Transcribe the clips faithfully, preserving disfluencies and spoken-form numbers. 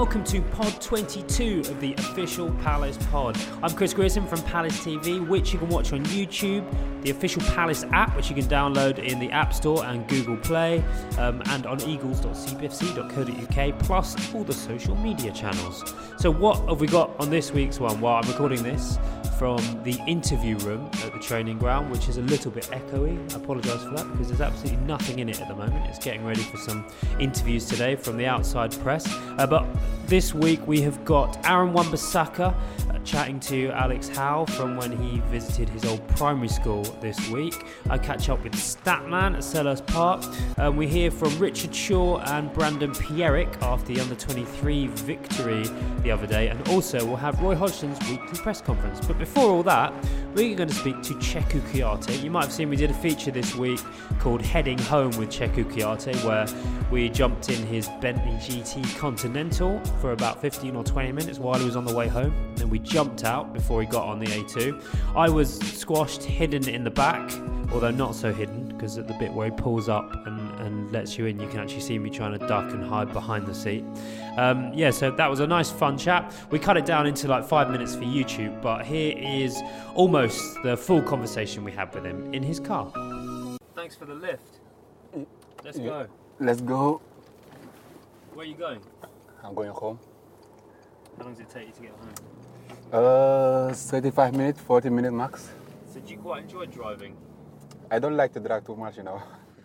welcome to Pod twenty-two of the official Palace Pod. I'm Chris Grissom from Palace T V, which you can watch on YouTube, the official Palace app, which you can download in the App Store and Google Play, um, and on eagles dot c b f c dot co dot u k, plus all the social media channels. So what have we got on this week's one? Well, I'm recording this from the interview room at the training ground, which is a little bit echoey. I apologise for that because there's absolutely nothing in it at the moment. It's getting ready for some interviews today from the outside press. Uh, but this week we have got Aaron Wan-Bissaka uh, chatting to Alex Howe from when he visited his old primary school this week. I catch up with Statman at Selhurst Park. Um, we hear from Richard Shaw and Brandon Pierrick after the under twenty-three victory the other day. And also we'll have Roy Hodgson's weekly press conference. But before all that, we're going to speak to Cheku Kouyaté. You might have seen we did a feature this week called Heading Home with Cheku Kouyaté, where we jumped in his Bentley G T Continental for about fifteen or twenty minutes while he was on the way home. Then we jumped out before he got on the A two. I was squashed, hidden in the back, although not so hidden, because at the bit where he pulls up and, and lets you in, you can actually see me trying to duck and hide behind the seat. Um, yeah, so that was a nice fun chat. We cut it down into like five minutes for YouTube, but here is almost the full conversation we had with him in his car. Thanks for the lift. Let's yeah. go. Let's go. Where are you going? I'm going home. How long does it take you to get home? Uh, thirty-five minutes, forty minutes max. So do you quite enjoy driving? I don't like to drive too much, you know.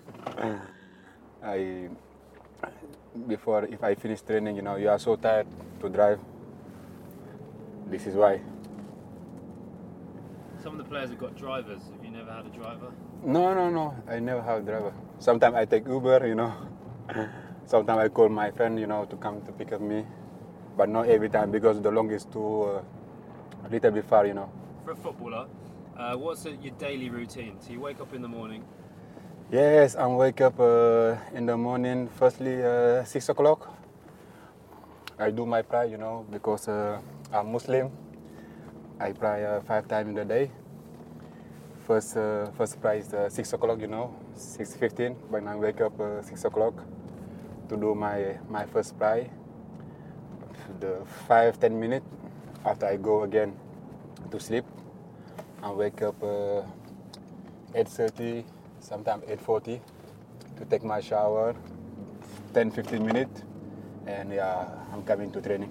I before if I finish training, you know, you are so tired to drive. This is why. Some of the players have got drivers. Have you never had a driver? No, no, no. I never have a driver. Sometimes I take Uber, you know. Sometimes I call my friend, you know, to come to pick up me. But not every time because the long is too uh, a little bit far, you know. For a footballer, uh, what's a, your daily routine? So you wake up in the morning. Yes, I wake up uh, in the morning, firstly uh, six o'clock. I do my prayer, you know, because uh, I'm Muslim. I pray uh, five times in the day. First uh, first prayer is uh, six o'clock, you know, six fifteen. When I wake up uh, six o'clock to do my, my first prayer. The five, ten minutes after I go again to sleep. I wake up uh, eight thirty. Sometimes eight forty to take my shower, ten to fifteen minutes, and yeah, I'm coming to training.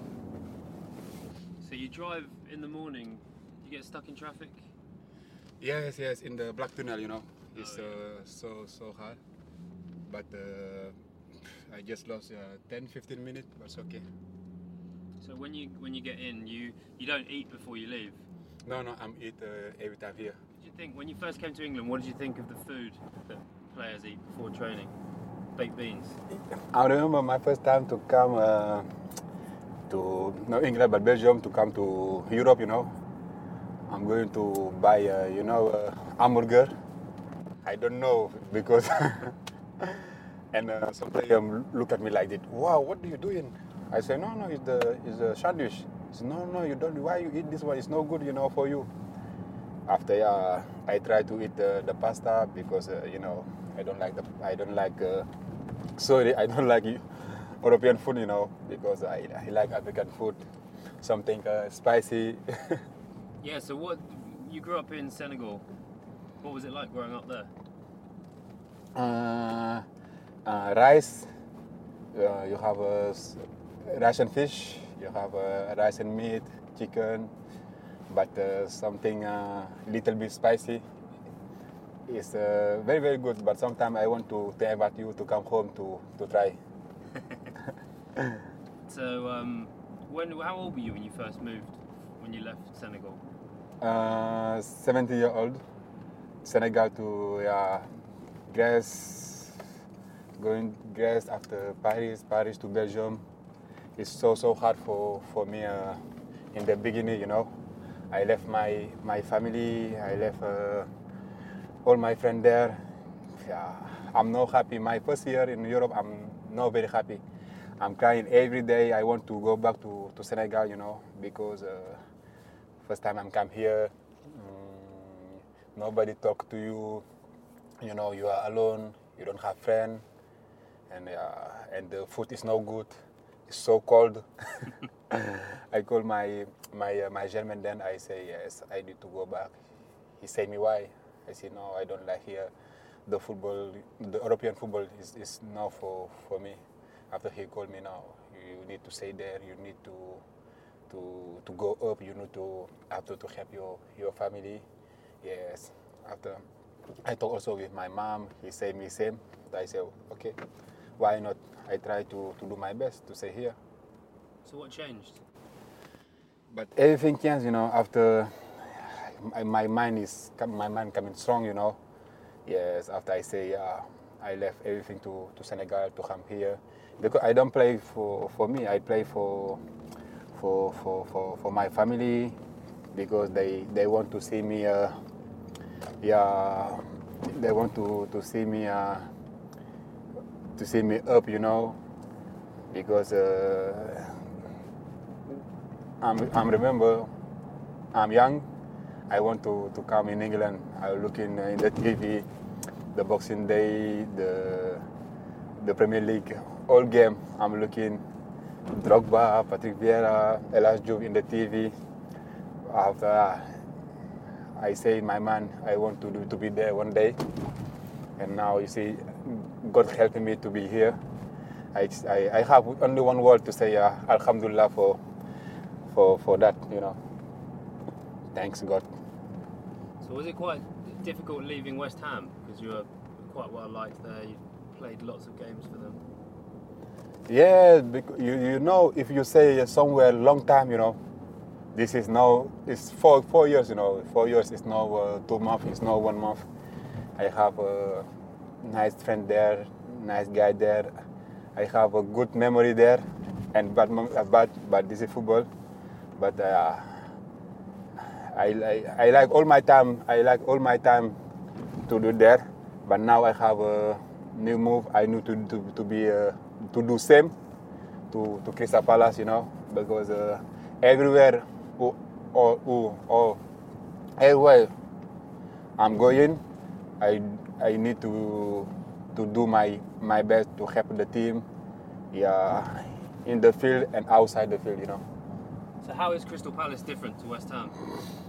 So you drive in the morning, you get stuck in traffic? Yes, yes, in the Black Tunnel, you know. It's oh, yeah. uh, so, so hard. But uh, I just lost uh, ten to fifteen minutes, but it's okay. So when you when you get in, you, you don't eat before you leave? No, no, I'm eat uh, every time here. What did you think, when you first came to England, what did you think of the food that players eat before training? Baked beans? I remember my first time to come uh, to, not England, but Belgium, to come to Europe, you know. I'm going to buy, uh, you know, uh, hamburger. I don't know, because... and uh, some player look at me like that. Wow, what are you doing? I say, no, no, it's the it's a sandwich. He said, no, no, you don't. Why you eat this one? It's no good, you know, for you. After uh, I try to eat uh, the pasta because uh, you know I don't like the I don't like uh, sorry I don't like European food, you know, because I, I like African food, something uh, spicy. Yeah. So what you grew up in Senegal? What was it like growing up there? Uh, uh, rice. Uh, you have uh, rice and fish. You have uh, rice and meat, chicken. But uh, something a uh, little bit spicy. It's uh, very, very good, but sometimes I want to, to invite you to come home to, to try. So, um, when how old were you when you first moved, when you left Senegal? Uh, seventy year old. Senegal to uh, Greece, going Greece after Paris, Paris to Belgium. It's so, so hard for, for me uh, in the beginning, you know. I left my, my family, I left uh, all my friends there. Yeah, I'm not happy. My first year in Europe, I'm not very happy. I'm crying every day. I want to go back to, to Senegal, you know, because uh, first time I'm come here, um, nobody talk to you, you know, you are alone, you don't have friends, and, uh, and the food is no good. it's so cold. I call my my uh, my German then. I say yes, I need to go back. He say me why? I say no, I don't like here. The football, the European football is, is now for, for me. After he called me now, you need to stay there. You need to to to go up. You need to after to help your your family. Yes. After I talk also with my mom. He say me same. I say okay, why not? I try to, to do my best to stay here. So what changed? But everything changed, you know. After my, my mind is my mind coming strong, you know. Yes. After I say uh, I left everything to, to Senegal to come here because I don't play for, for me. I play for for for, for, for my family because they, they want to see me. Uh, yeah, they want to, to see me uh, to see me up, you know, because. Uh, I'm, I'm remember, I'm young. I want to, to come in England. I look in, in the T V, the Boxing Day, the the Premier League, all game. I'm looking Drogba, Patrick Vieira, El Hadji Diouf in the T V. After I say in my mind, I want to do, to be there one day. And now you see, God helping me to be here. I, I, I have only one word to say, uh, Alhamdulillah for. For, for that, you know. Thanks God. So was it quite difficult leaving West Ham because you were quite well liked there? You played lots of games for them. Yeah, because you you know if you say somewhere long time, you know, this is now it's four four years, you know, four years is now uh, two months, it's now one month. I have a nice friend there, nice guy there. I have a good memory there, and bad bad but this is football. But uh, I, I I like all my time. I like all my time to do there. But now I have a new move. I need to to, to be uh, to do same to to Crystal Palace, you know, because uh, everywhere, oh, oh, oh, oh, everywhere I'm going, I I need to to do my my best to help the team, yeah, in the field and outside the field, you know. So how is Crystal Palace different to West Ham?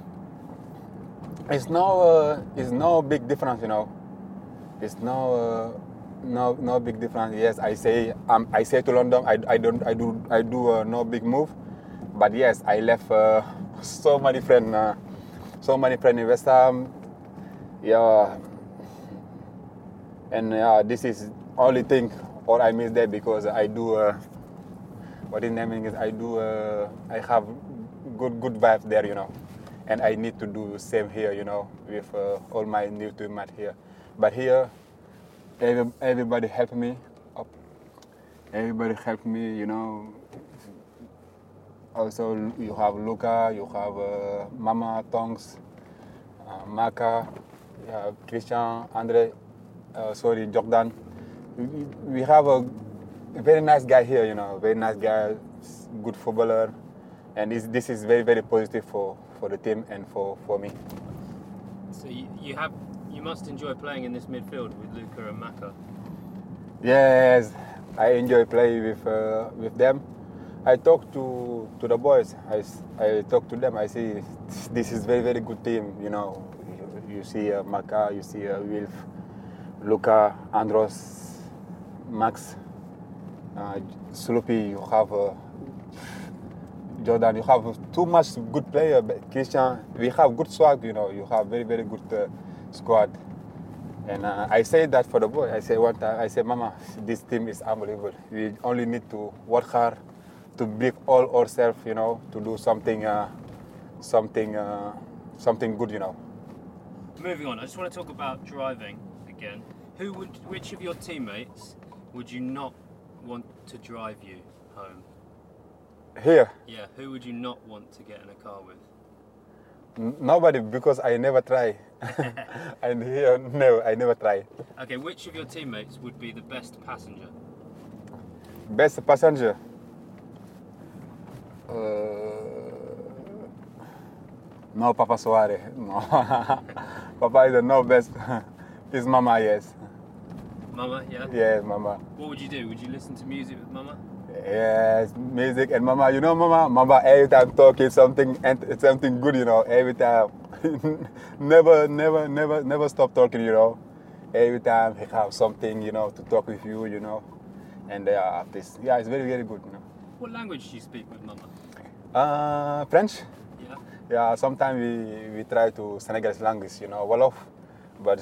It's no, uh, it's no big difference, you know. It's no, uh, no, no big difference. Yes, I say, um, I say to London, I, I don't, I do, I do uh, no big move. But yes, I left uh, so many friends, uh, so many friends in West Ham. Yeah, and uh, this is only thing, or I miss there because I do. Uh, What in naming is I do, uh, I have good good vibes there, you know, and I need to do the same here, you know, with uh, all my new teammates here. But here, every, everybody help me up. Everybody help me, you know. Also, you have Luca, you have uh, Mama, Tongs, uh, Maka, you have Christian, Andre, uh, sorry, Jordan. We, we have a A very nice guy here, you know, very nice guy, good footballer, and this, this is very, very positive for, for the team and for, for me. So you, you have you must enjoy playing in this midfield with Luca and Maka. Yes, I enjoy playing with uh, with them. I talk to to the boys. I, I talk to them. I see this is very, very good team. You know, you, you see uh, Maka, you see uh, Wilf, Luca, Andros, Max. Uh, Sloopy, you have uh, Jordan, you have too much good player. But Christian, we have good swag, you know. You have very, very good uh, squad. And uh, I say that for the boy. I say one time, I say, Mama, this team is unbelievable. We only need to work hard to believe all ourselves, you know, to do something, uh, something, uh, something good, you know. Moving on, I just want to talk about driving again. Who would, which of your teammates would you not want to drive you home? Here? Yeah, who would you not want to get in a car with? N- nobody, because I never try. And here, no, I never try. Okay, which of your teammates would be the best passenger? Best passenger? Uh, no, Papa Suarez. No. Papa is the no best. It's Mama, yes. Mama, yeah? Yes, Mama. What would you do? Would you listen to music with Mama? Yes, music and mama. You know, mama, mama every time talking something and something good. You know, every time, never, never, never, never stop talking. You know, every time he have something. You know, to talk with you. You know, and they are artists. Yeah, it's very, very good. You know. What language do you speak with mama? Uh, French. Yeah. Yeah, sometimes we, we try to Senegalese language, you know, Wolof, but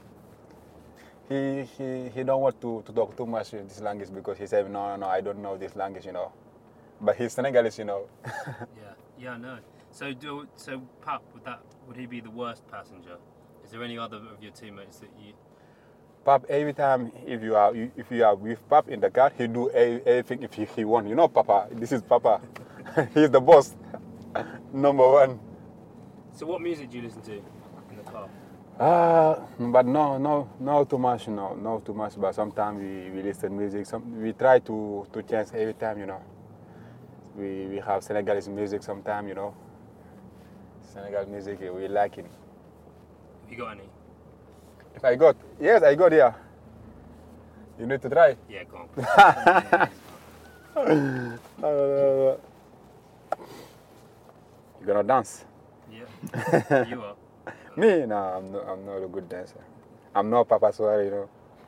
he he he don't want to, to talk too much in this language because he said no no no I don't know this language, you know, but he's Senegalese, you know. Yeah, yeah, no. So do so Pap, would that would he be the worst passenger? Is there any other of your teammates that you? Pap, every time if you are if you are with Pap in the car, he do everything if he, he want, you know, Papa. This is Papa. He's the boss. Number one. So what music do you listen to in the car? Uh, but no, no, no too much, no, no too much. But sometimes we, we listen music. Some, we try to, to change every time, you know. We we have Senegalese music sometimes, you know. Senegal music, we like it. Have you got any? If I got, yes, I got, yeah. You need to try. Yeah, go on. uh, You gonna dance? Yeah. You are. Me? No, I'm not, I'm not a good dancer. I'm not Papa Suare, you know.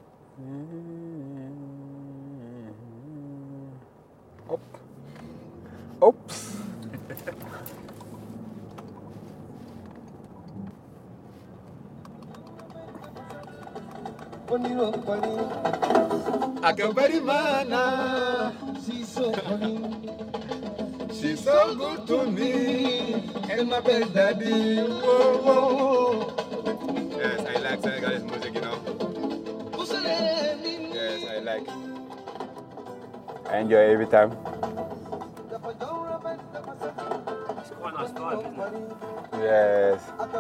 Op. Oops. Akabari mana, she's so funny. She's so good to me, and my best daddy. Whoa, whoa. Yes, I like Senegalese music, you know. Yes, I like. I enjoy every time. It's quite a nice vibe, isn't it? Yes.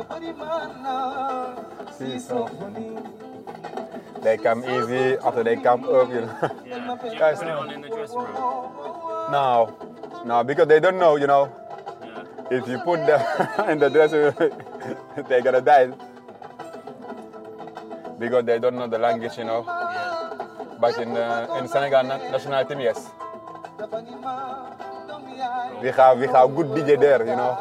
She's so funny. They come easy after they come up, you know. Yeah. Do you put it on in the dressing room? No, no, because they don't know, you know. Yeah. If you put them in the dressing room, they're gonna die. Because they don't know the language, you know. Yeah. But in uh, in Senegal na- national team, yes. We have we have good D J there, you know.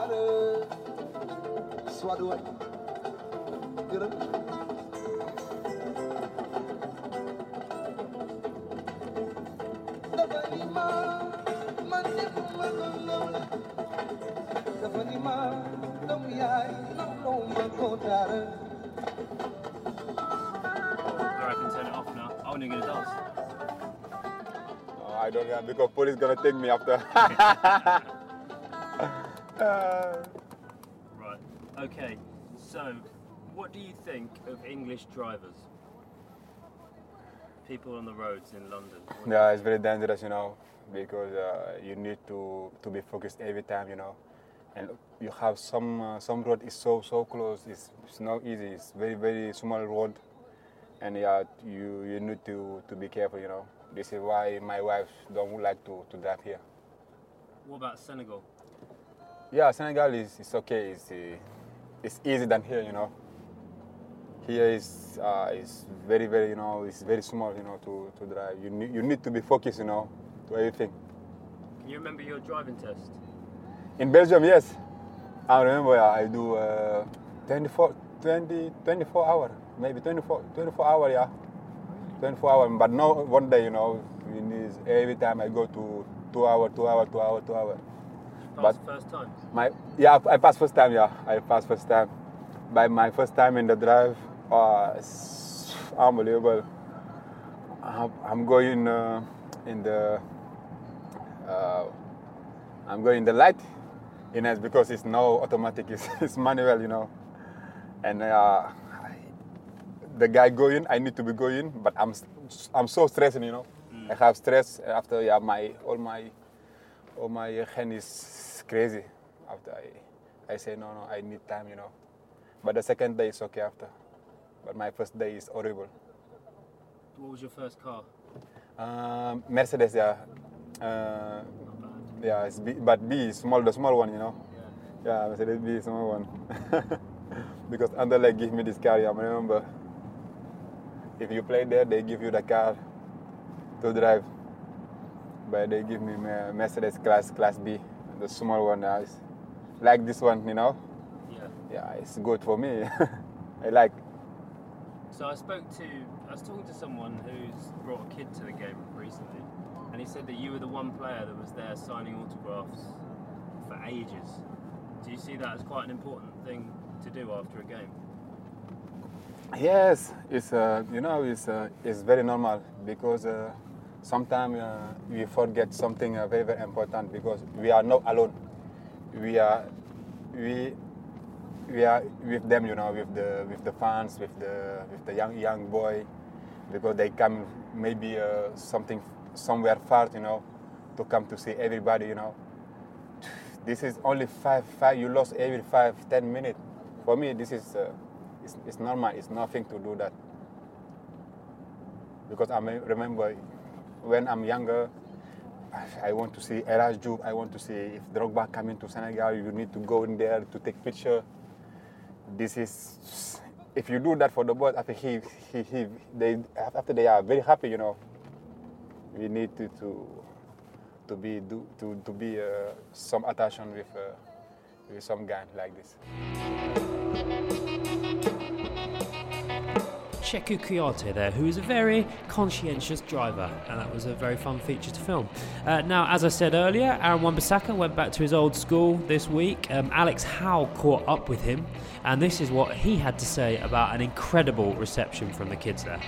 I can turn it off now. I'm only gonna dance. Oh, I don't know because police gonna take me after. Uh, Right. Okay. So, what do you think of English drivers? People on the roads in London. What- yeah, it's very dangerous, you know, because uh, you need to, to be focused every time, you know, and you have some uh, some road is so so close. It's, it's not easy. It's very very small road, and yeah, you you need to, to be careful, you know. This is why my wife don't like to, to drive here. What about Senegal? Yeah, Senegal is, is okay. It's uh, it's easy than here, you know. Here is uh, is very very you know it's very small, you know, to, to drive. You need you need to be focused, you know, to everything. Can you remember your driving test? In Belgium, yes. I remember uh, I do uh, twenty-four, twenty, twenty-four hour, maybe twenty-four, twenty-four hour, yeah. twenty-four hour, but no one day, you know. In this, every time I go to two hour, two hour, two hour, two hour. Passed But- first time. My yeah, I passed first time, yeah. I passed first time. By my first time in the drive, uh, it's unbelievable. I'm, I'm going uh, in the uh, I'm going in the light, you know, because it's no automatic, it's, it's manual, you know. And uh, the guy going, I need to be going, but I'm I'm so stressed, you know. Mm. I have stress after yeah, my all my all my hand is crazy. After I I say no no, I need time, you know. But the second day is okay after. But my first day is horrible. What was your first car? Um, Mercedes, yeah. Uh, Not bad. yeah, it's B, but B is small, the small one, you know. Yeah. Yeah, Mercedes B is small one. Because Anderlecht give me this car, yeah, I remember. If you play there, they give you the car to drive. but they give me a Mercedes class class B, the small one. Uh, it's like this one, you know. Yeah. Yeah, it's good for me. I like. So I spoke to, I was talking to someone who's brought a kid to the game recently, and he said that you were the one player that was there signing autographs for ages. Do you see that as quite an important thing to do after a game? Yes, it's uh, you know it's uh, it's very normal because uh, sometimes uh, we forget something uh, very very important because we are not alone. We are we we are with them, you know, with the with the fans, with the with the young young boy, because they come maybe uh, something somewhere far, you know, to come to see everybody, you know. This is only five five. You lost every five ten minutes. For me, this is. Uh, It's, it's normal, it's nothing to do that. Because I remember when I'm younger, I want to see El Hadji Diouf, I want to see if Drogba coming to Senegal, you need to go in there to take picture. This is, if you do that for the boys, after he, he, he, they, after they are very happy, you know, we need to, to, to be, do, to, to be uh, some attention with, uh, with some guy like this. Cheikhou Kouyaté there, who is a very conscientious driver, and that was a very fun feature to film. Uh, now, as I said earlier, Aaron Wan-Bissaka went back to his old school this week. Um, Alex Howe caught up with him, and this is what he had to say about an incredible reception from the kids there.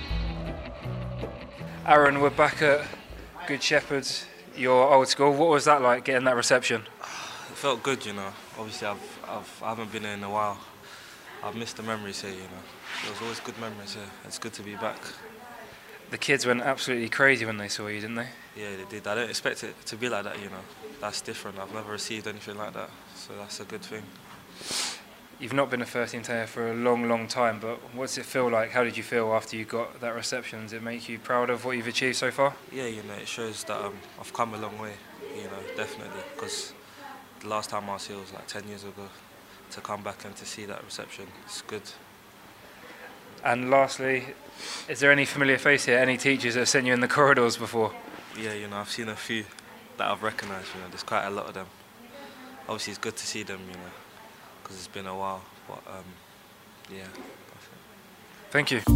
Aaron, we're back at Good Shepherd, your old school. What was that like, getting that reception? It felt good, you know. Obviously, I've, I've, I haven't been here in a while. I've missed the memories here, you know. There was always good memories here. It's good to be back. The kids went absolutely crazy when they saw you, didn't they? Yeah, they did. I don't expect it to be like that, you know. That's different. I've never received anything like that, so that's a good thing. You've not been a first-team player for a long, long time, but what's it feel like? How did you feel after you got that reception? Does it make you proud of what you've achieved so far? Yeah, you know, it shows that um, I've come a long way, you know, definitely. Because the last time I was here was like ten years ago. To come back and to see that reception, it's good. And lastly, is there any familiar face here? Any teachers that have sent you in the corridors before? Yeah, you know, I've seen a few that I've recognised. You know, there's quite a lot of them. Obviously, it's good to see them, you know, because it's been a while. But um, yeah, that's it. Thank you.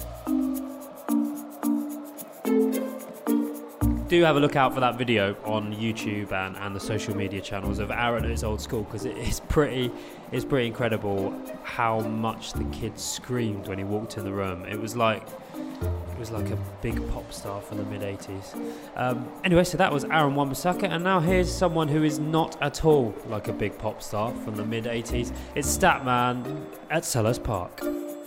Do have a look out for that video on YouTube and, and the social media channels of Aaron at his old school, because it is pretty it's pretty incredible how much the kids screamed when he walked in the room. It was like it was like a big pop star from the mid eighties. Um, anyway, so that was Aaron Wan-Bissaka, and now here's someone who is not at all like a big pop star from the mid eighties. It's Statman at Selhurst Park.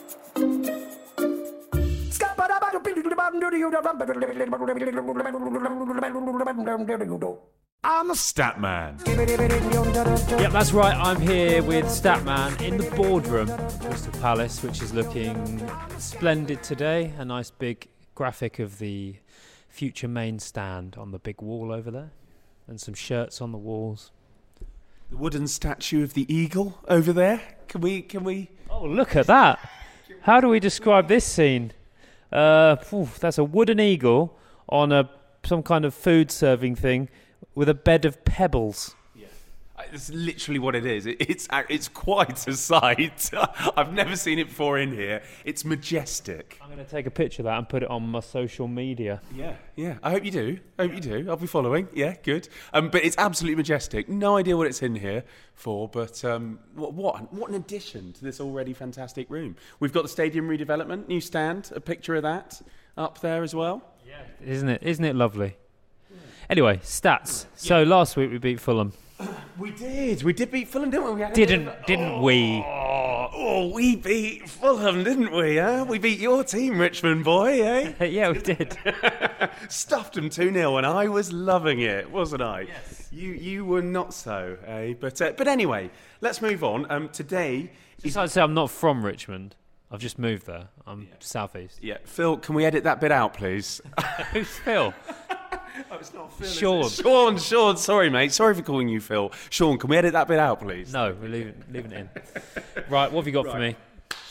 I'm the Statman. Yep, that's right. I'm here with Statman in the boardroom at Crystal Palace, which is looking splendid today. A nice big graphic of the future main stand on the big wall over there, and some shirts on the walls. The wooden statue of the eagle over there. Can we? Can we? Oh, look at that! How do we describe this scene? Uh, phew, that's a wooden eagle on a some kind of food serving thing with a bed of pebbles. Yeah, it's literally what it is. It, it's it's quite a sight. I've never seen it before in here. It's majestic. I'm going to take a picture of that and put it on my social media. Yeah, yeah. I hope you do. I hope you do. I'll be following. Yeah, good. Um, but it's absolutely majestic. No idea what it's in here for, but um, what what what an addition to this already fantastic room. We've got the stadium redevelopment, new stand, a picture of that up there as well. Yeah, isn't it? Isn't it lovely? Yeah. Anyway, stats. So yeah. Last week we beat Fulham. We did. We did beat Fulham, didn't we? we had didn't didn't oh, we? Oh, we beat Fulham, didn't we? Huh? We beat your team, Richmond boy, eh? Yeah, we did. Stuffed them two nil, and I was loving it, wasn't I? Yes. You you were not so, eh? But uh, but anyway, let's move on. Um, today, just like to say, I'm not from Richmond. I've just moved there. I'm yeah. southeast. Yeah, Phil, can we edit that bit out, please? Who's Phil? Oh, it's not Phil. Sean. Sean, Sean, sorry, mate. Sorry for calling you Phil. Sean, can we edit that bit out, please? No, we're leaving, leaving it in. Right, what have you got right. for me?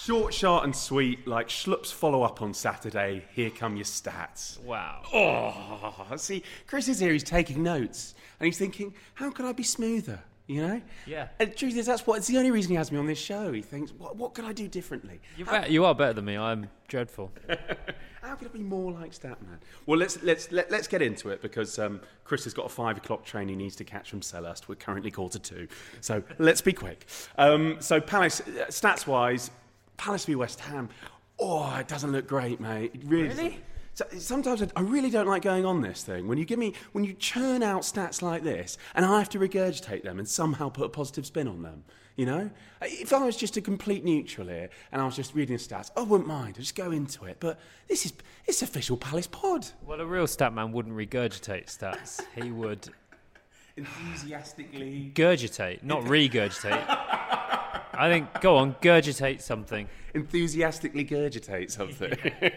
Short, sharp and sweet, like Schlupp's follow-up on Saturday. Here come your stats. Wow. Oh, see, Chris is here, he's taking notes. And he's thinking, how could I be smoother, you know? Yeah. And the truth is, that's what, it's the only reason he has me on this show. He thinks, what, what could I do differently? You're How- be- you are better than me. I'm dreadful. How could I be more like Statman? Well, let's let's let, let's get into it because um, Chris has got a five o'clock train he needs to catch from Selhurst. We're currently quarter to, so let's be quick. Um, so Palace, uh, stats wise, Palace v West Ham. Oh, it doesn't look great, mate. It really. Really? So, sometimes I, I really don't like going on this thing. When you give me, when you churn out stats like this, and I have to regurgitate them and somehow put a positive spin on them. You know, if I was just a complete neutral here and I was just reading the stats, I wouldn't mind. I'd just go into it. But this is it's official Palace pod. Well, a real stat man wouldn't regurgitate stats. He would Enthusiastically, gurgitate, not regurgitate. I think, go on, gurgitate something. enthusiastically gurgitate something.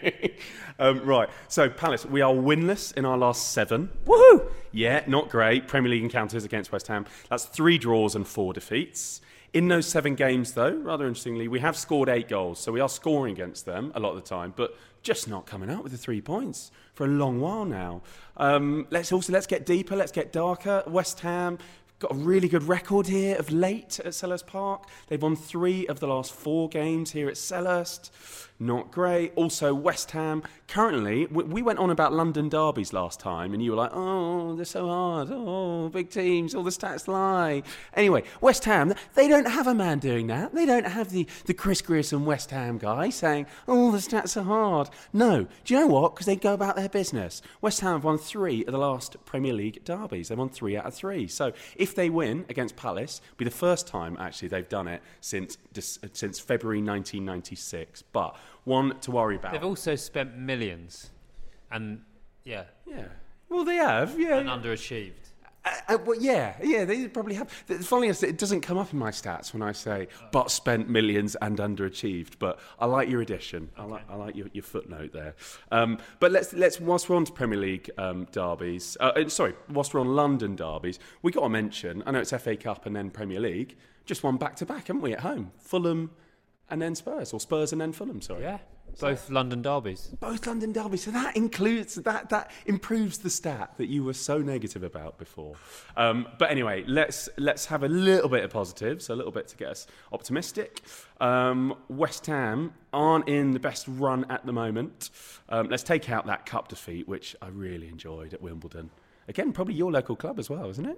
um, right. So Palace, we are winless in our last seven. Woohoo! Yeah, not great. Premier League encounters against West Ham. That's three draws and four defeats. In those seven games, though, rather interestingly, we have scored eight goals. So we are scoring against them a lot of the time, but just not coming out with the three points for a long while now. Um, let's also let's get deeper. Let's get darker. West Ham got a really good record here of late at Selhurst Park. They've won three of the last four games here at Selhurst. Not great. Also, West Ham, currently, we, we went on about London derbies last time, and you were like, oh, they're so hard. Oh, big teams, all the stats lie. Anyway, West Ham, they don't have a man doing that. They don't have the, the Chris Grierson West Ham guy saying, oh, the stats are hard. No. Do you know what? Because they go about their business. West Ham have won three of the last Premier League derbies. They won three out of three. So if they win against Palace, it'll be the first time, actually, they've done it since since February nineteen ninety-six. But one to worry about. They've also spent millions, and yeah, Yeah. Well, they have, yeah. and underachieved. Uh, uh, well, yeah, yeah, they probably have. The funny is, it doesn't come up in my stats when I say, but spent millions and underachieved. But I like your addition. I like, I like your, your footnote there. Um, but let's let's whilst we're on to Premier League um, derbies, uh, uh, sorry, whilst we're on London derbies, we got to mention. I know it's F A Cup and then Premier League. Just one back to back, haven't we? At home, Fulham and then Spurs, or Spurs and then Fulham. Sorry. Yeah, both London derbies. Both London derbies. So that includes that that improves the stat that you were so negative about before. Um, but anyway, let's let's have a little bit of positives, a little bit to get us optimistic. Um, West Ham aren't in the best run at the moment. Um, let's take out that cup defeat, which I really enjoyed at Wimbledon. Again, probably your local club as well, isn't it?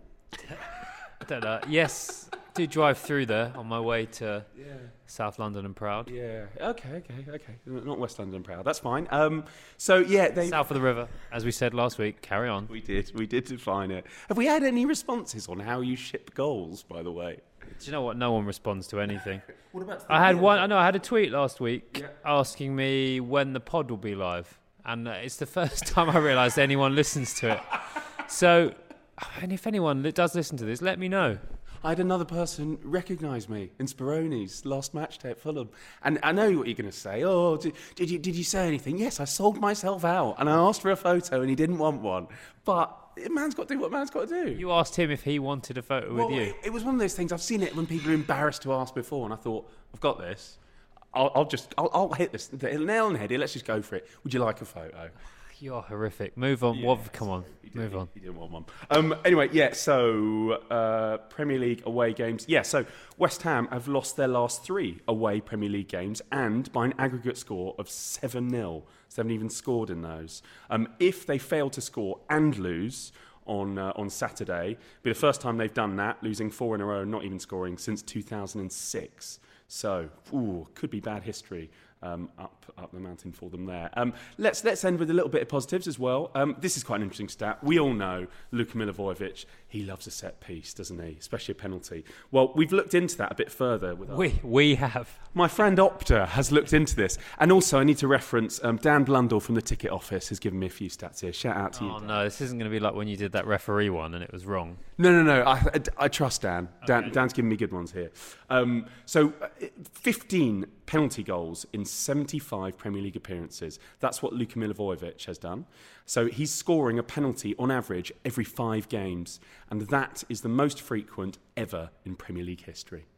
I don't know. Yes, do drive through there on my way to Yeah. South London and Proud. Yeah. Okay. Okay. Okay. Not West London proud. That's fine. Um, so yeah, they. South of the river, as we said last week. Carry on. We did. We did define it. Have we had any responses on how you ship goals? By the way. Do you know what? No one responds to anything. What about? I had one. I know. I had a tweet last week Yeah. asking me when the pod will be live, and uh, it's the first time I realised anyone listens to it. So, and if anyone li- does listen to this, let me know. I had another person recognise me in Speroni's last match day at Fulham, and I know what you're going to say. Oh, did, did you did you say anything? Yes, I sold myself out, and I asked for a photo, and he didn't want one. But a man's got to do what a man's got to do. You asked him if he wanted a photo Well, with you. It, it was one of those things. I've seen it when people are embarrassed to ask before, and I thought, I've got this. I'll, I'll just, I'll, I'll hit this the nail on the head here. Let's just go for it. Would you like a photo? You're horrific. Move on. Yeah. What, come on. He did- Move on. He didn't want one. Um, anyway, yeah, so uh, Premier League away games. Yeah, so West Ham have lost their last three away Premier League games and by an aggregate score of seven nil. So they haven't even scored in those. Um, if they fail to score and lose on uh, on Saturday, it'll be the first time they've done that, losing four in a row and not even scoring since two thousand six. So, ooh, could be bad history. Um, up up the mountain for them there. Um, let's let's end with a little bit of positives as well. Um, this is quite an interesting stat. We all know Luka Milivojevic, he loves a set piece, doesn't he? Especially a penalty. Well, we've looked into that a bit further. With our, We we have. my friend Opta has looked into this. And also I need to reference um, Dan Blundell from the ticket office has given me a few stats here. Shout out to you. Oh Dan. no, this isn't going to be like when you did that referee one and it was wrong. No, no, no. I, I, I trust Dan. Dan. Dan's giving me good ones here. Um, so, uh, fifteen penalty goals in seventy-five Premier League appearances. That's what Luka Milivojevic has done. So he's scoring a penalty on average every five games, and that is the most frequent ever in Premier League history.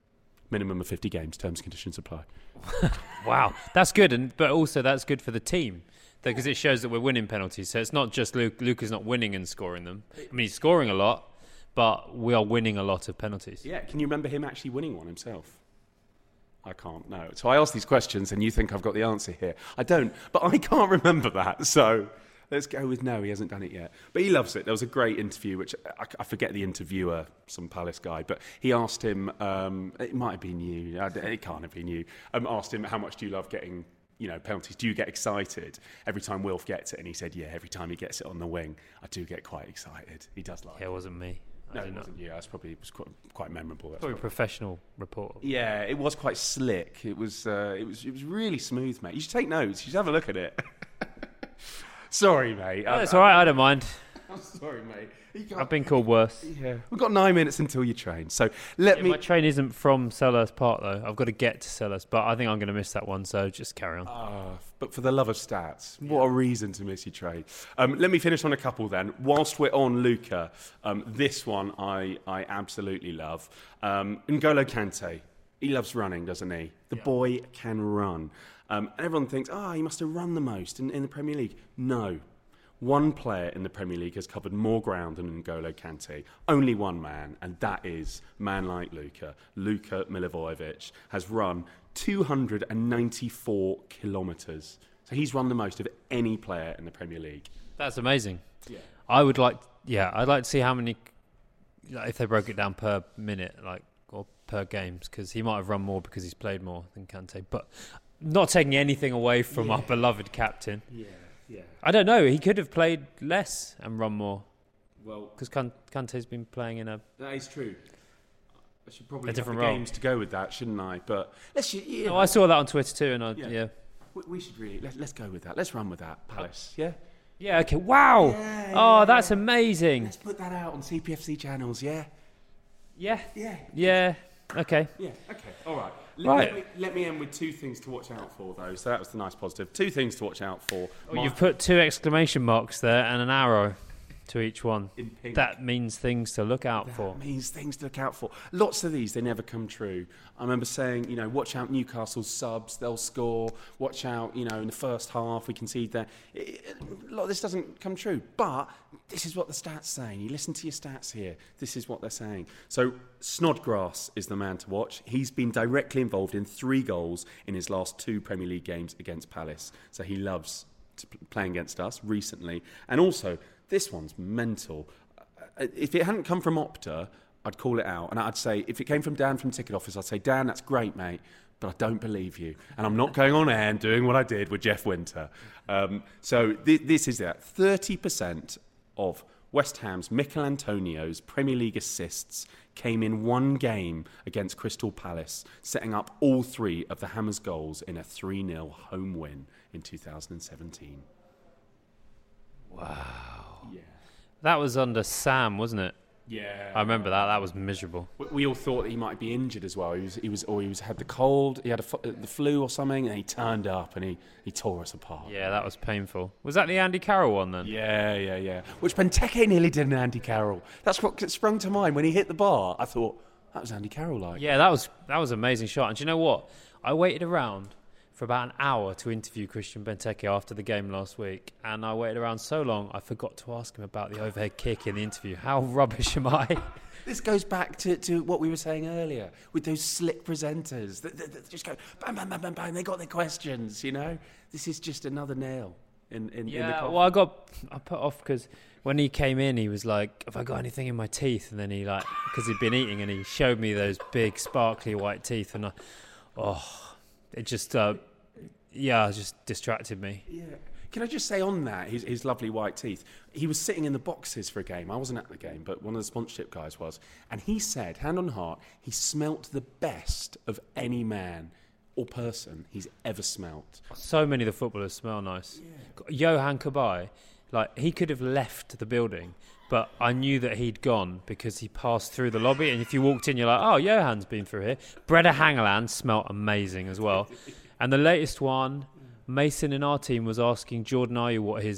Minimum of fifty games. Terms, conditions apply. Wow, that's good, and but also that's good for the team because it shows that we're winning penalties. So it's not just Luke. Luke is not winning and scoring them. I mean, he's scoring a lot, but we are winning a lot of penalties. Yeah, can you remember him actually winning one himself? I can't, no. So I ask these questions and you think I've got the answer here. I don't, but I can't remember that. So let's go with no, he hasn't done it yet. But he loves it. There was a great interview, which I, I forget the interviewer, some Palace guy, but he asked him, um, it might have been you, it can't have been you, um, asked him, how much do you love getting, you know, penalties? Do you get excited every time Wilf gets it? And he said, yeah, every time he gets it on the wing, I do get quite excited. He does like Yeah, it. it wasn't me. I No, did it not. wasn't you. That's probably it was quite, quite memorable. That's Probably a probably- professional reporter. Yeah, it was quite slick. It was, uh, it was, it was really smooth, mate. You should take notes. You should have a look at it. Sorry, mate. Oh, it's all right. I don't mind. I'm sorry, mate. You can't- I've been called worse. Yeah, we've got nine minutes until you train. So let Yeah, me. my train isn't from Selhurst Park though. I've got to get to Selhurst, but I think I'm going to miss that one. So just carry on. Ah, but for the love of stats, what a reason to miss your train. Um, let me finish on a couple then. Whilst we're on Luca, um, this one I, I absolutely love. Um, N'Golo Kante, he loves running, doesn't he? The Yeah. boy can run. Um, and everyone thinks, ah, oh, he must have run the most in, in the Premier League. No. One player in the Premier League has covered more ground than N'Golo Kante. Only one man, and that is man like Luka. Luka Milivojevic has run two hundred ninety-four kilometres. So he's run the most of any player in the Premier League. That's amazing. Yeah. I would like, yeah, I'd like to see how many, like, if they broke it down per minute, like, or per games, because he might have run more because he's played more than Kante. But not taking anything away from Yeah. our beloved captain. Yeah, yeah. I don't know. He could have played less and run more Well, because Kante's been playing in a. that is true. I should probably A have different the role. games to go with that, shouldn't I? But let's. Yeah, Oh, I saw that on Twitter too, and I Yeah. yeah. we, we should really let, let's go with that. Let's run with that, Palace. Yeah. Yeah. Okay. Wow. Yeah, oh, yeah, that's yeah. amazing. Let's put that out on C P F C channels. Yeah. Yeah. Yeah. Yeah. Okay. Yeah, okay, all right. Let, Right. Let me, let me end with two things to watch out for, though. So that was the nice positive. Two things to watch out for. Oh, Mark you've put two exclamation marks there and an arrow to each one. in pink. That means things to look out That for. means things to look out for. Lots of these, they never come true. I remember saying, you know, watch out Newcastle's subs, they'll score. Watch out, you know, in the first half, we concede there. It- it- A lot of this doesn't come true. But this is what the stats saying. You listen to your stats here. This is what they're saying. So Snodgrass is the man to watch. He's been directly involved in three goals in his last two Premier League games against Palace. So he loves to p- playing against us recently. And also, this one's mental. Uh, If it hadn't come from Opta, I'd call it out. And I'd say, if it came from Dan from Ticket Office, I'd say, Dan, that's great, mate, but I don't believe you. And I'm not going on air and doing what I did with Jeff Winter. Um, so th- this is that. thirty percent of West Ham's Mikel Antonio's Premier League assists came in one game against Crystal Palace, setting up all three of the Hammers' goals in a three nil home win in two thousand seventeen. Wow. Yeah. That was under Sam, wasn't it? Yeah. I remember that. That was miserable. We, we all thought that he might be injured as well. He was, he was, or he was had the cold. He had a, fu- the flu or something, and he turned up and he, he tore us apart. Yeah, that was painful. Was that the Andy Carroll one then? Yeah, yeah, yeah. Which Benteke nearly did an Andy Carroll. That's what sprung to mind when he hit the bar. I thought that was Andy Carroll like. Yeah, that was that was an amazing shot. And do you know what? I waited around for about an hour to interview Christian Benteke after the game last week, and I waited around so long I forgot to ask him about the overhead kick in the interview. How rubbish am I? This goes back to, to what we were saying earlier with those slick presenters that, that, that just go bam, bam, bam, bam, bam. They got their questions, you know. This is just another nail in in, in the Yeah, coffin. well, I got I put off because when he came in, he was like, "Have I got anything in my teeth?" And then he like, because he'd been eating, and he showed me those big, sparkly white teeth, and I, oh, it just, uh, yeah, it just distracted me. Yeah. Can I just say on that, his, his lovely white teeth, he was sitting in the boxes for a game. I wasn't at the game, but one of the sponsorship guys was. And he said, hand on heart, he smelt the best of any man or person he's ever smelt. So many of the footballers smell nice. Johan Kabay, like, he could have left the building, but I knew that he'd gone because he passed through the lobby, and if you walked in, you're like, oh, Johan's been through here. Breda Hangeland smelt amazing as well. And the latest one, Mason in our team was asking Jordan Ayew what his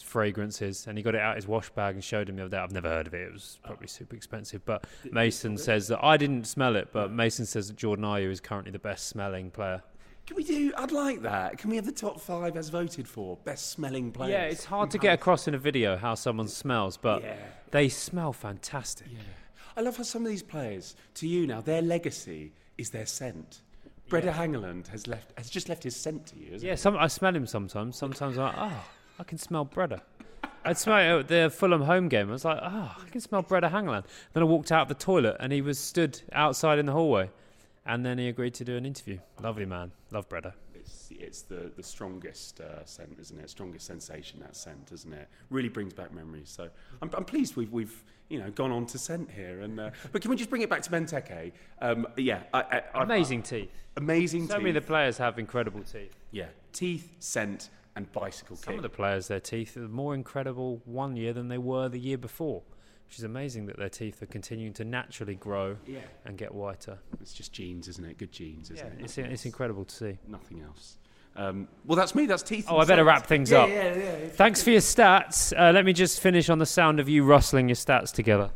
fragrances, and he got it out his wash bag and showed him the other day. I've never heard of it. It was probably super expensive. But Mason says that I didn't smell it, but Mason says that Jordan Ayew is currently the best smelling player. Can we do? I'd like that. Can we have the top five as voted for best smelling players? Yeah, it's hard to get across in a video how someone smells, but Yeah. they smell fantastic. Yeah. I love how some of these players, to you now, their legacy is their scent. Breda Hangeland has left has just left his scent to you, isn't Yeah, it? some, I smell him sometimes. Sometimes I'm like, oh, I can smell Breda. I'd smell it at the Fulham home game. I was like, oh, I can smell Breda Hangeland. Then I walked out of the toilet and he was stood outside in the hallway. And then he agreed to do an interview. Lovely man. Love Breda. It's, it's the, the strongest uh, scent, isn't it? Strongest sensation, that scent, isn't it? Really brings back memories. So I'm, I'm pleased we've, we've you know, gone on to scent here. And uh, But can we just bring it back to Benteke? Um, yeah. I, I, I, Amazing teeth. Amazing So teeth. many of the players have incredible teeth. Yeah. Teeth, scent and bicycle kick. Some of the players, their teeth are more incredible one year than they were the year before. Which is amazing that their teeth are continuing to naturally grow Yeah. and get whiter. It's just genes, isn't it? Good genes, isn't Yeah, it? it's, Nothing it's else. incredible to see. Nothing else. Um, well, that's me. That's teeth. Oh, and I better scent. wrap things yeah, up. Yeah, yeah, yeah. Thanks for your stats. Uh, let me just finish on the sound of you rustling your stats together.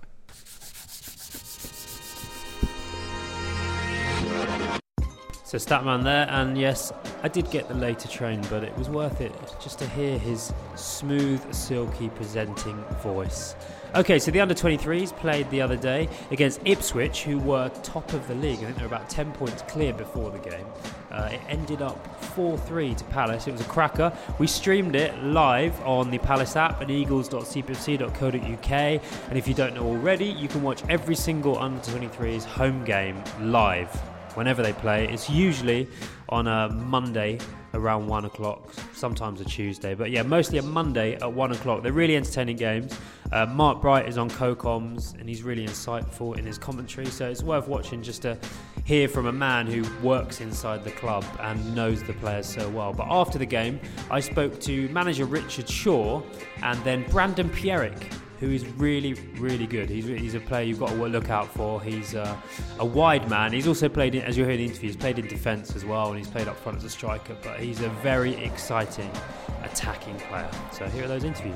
So Statman there, and yes, I did get the later train, but it was worth it just to hear his smooth, silky presenting voice. Okay, so the under twenty-threes played the other day against Ipswich, who were top of the league. I think they were about ten points clear before the game. Uh, it ended up four three to Palace. It was a cracker. We streamed it live on the Palace app at eagles dot c p f c dot co dot u k. And if you don't know already, you can watch every single under twenty-threes home game live whenever they play. It's usually on a Monday around one o'clock, sometimes a Tuesday, but yeah, mostly a Monday at one o'clock. They're really entertaining games. Uh, Mark Bright is on co-coms and he's really insightful in his commentary, so it's worth watching just to hear from a man who works inside the club and knows the players so well. But after the game, I spoke to manager Richard Shaw and then Brandon Pierrick, who is really, really good. He's he's a player you've got to look out for. He's uh, a wide man. He's also played, in, as you'll hear in the interview, he's played in defence as well, and he's played up front as a striker, but he's a very exciting attacking player. So here are those interviews.